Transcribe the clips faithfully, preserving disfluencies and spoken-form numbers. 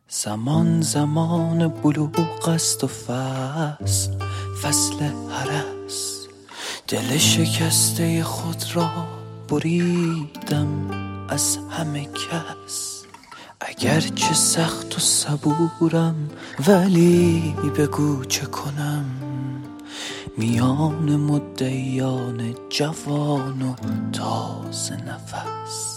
زمان زمان بلوغ است و فصل فصل هرس. دل شکسته خود را بریدم از همه کس. اگرچه سخت و صبورم ولی بگو چه کنم، میان مدعیان جوان و تازه نفس.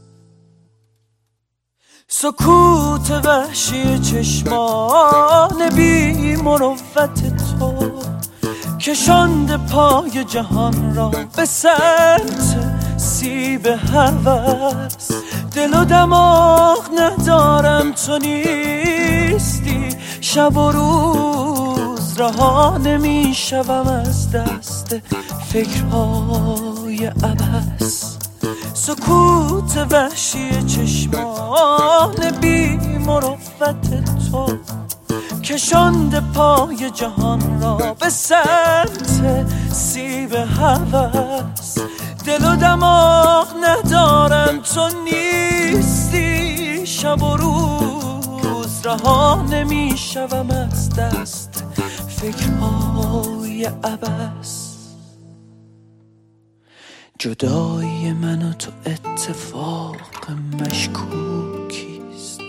سکوت وحشی چشمان بی مروت تو کشانده پای جهان را به سمت سیب هوس. دل و دماغ ندارم تو نیستی، شب و روز رها نمی شوم از دست فکرهای عبث. سکوت وحشی چشمان بی مروت تو کشانده پای جهان را به سمت سیب هوس. دل و دماغ ندارم تو نیستی، شب و روز رها نمی شوم از دست فکرهای عبث. جدایی من و تو اتفاق مشکوکیست،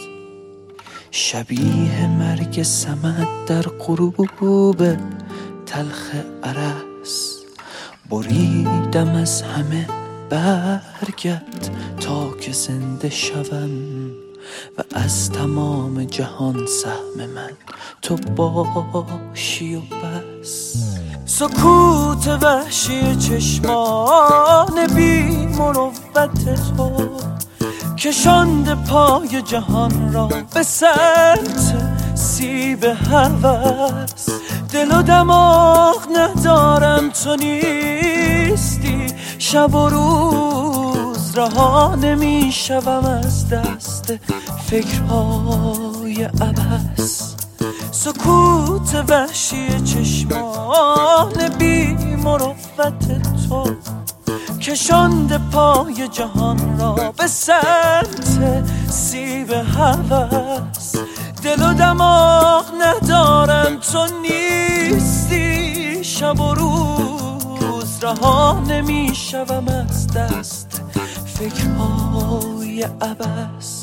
شبیه مرگ صمد در غروب تلخ ارس. بریدم از همه برگت تا که زنده شوم و از تمام جهان سهم من تو باشی و بس. سکوت وحشی چشمان بی مروت تو کشانده پای جهان را به سمت سیب هوس. دل و دماغ ندارم تو نیستی، شب و روز رها نمی شوم از دست فکرهای عبث. سکوت وحشی چشمان بی مروت تو کشانده پای جهان را به سمت سیب هوس. دل و دماغ ندارم تو نیستی، شب و روز رها نمی شوم از دست فکرهای عبث.